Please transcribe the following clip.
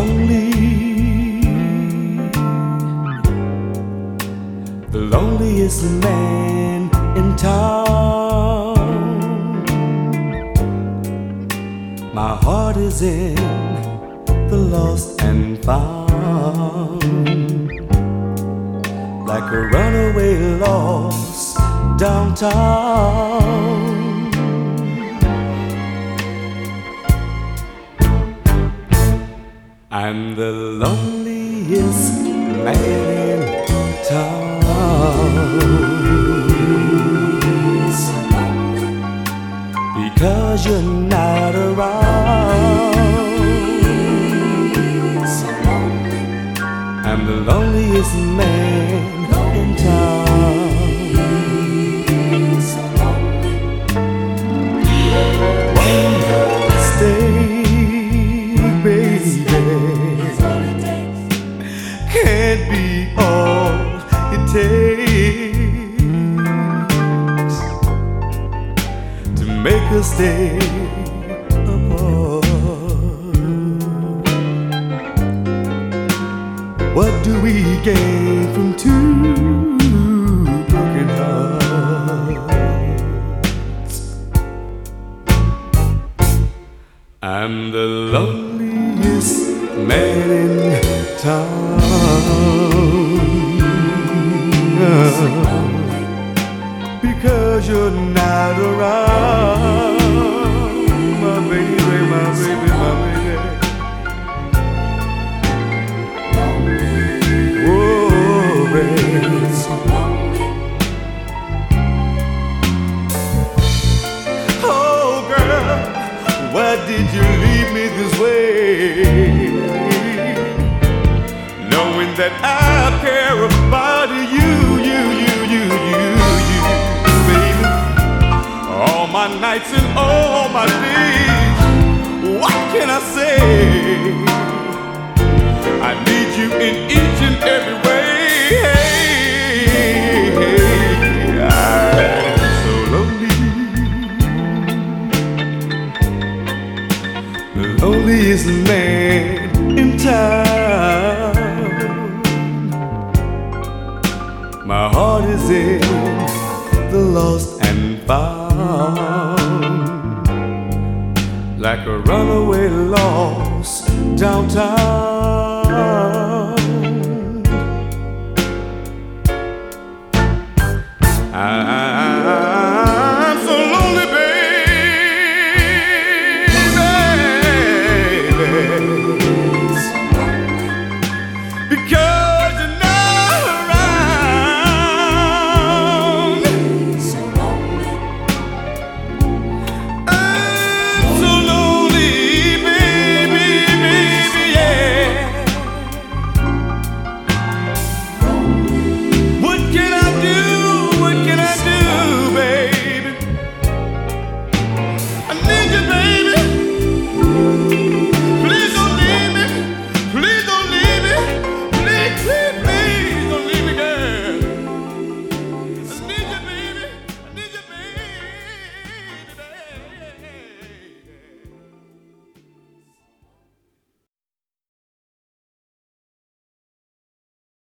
lonely, the loneliest man in town. My heart is in the lost and found, like a runaway lost downtown. I'm the loneliest man in town, because you're not around. I'm the loneliest man in town. Stay, baby, can't be all it takes to make us stay apart. What do we gain from two broken hearts? I'm the loneliest man in town, because you're not around. My baby, my baby, my baby. Oh, baby. Oh, girl, why did you leave me this way? Knowing that I care about you, baby. All my nights and all my days, what can I say? I need you in each and every way. I'm so lonely, the loneliest man in town. My heart is in the lost and found, like a runaway lost downtown.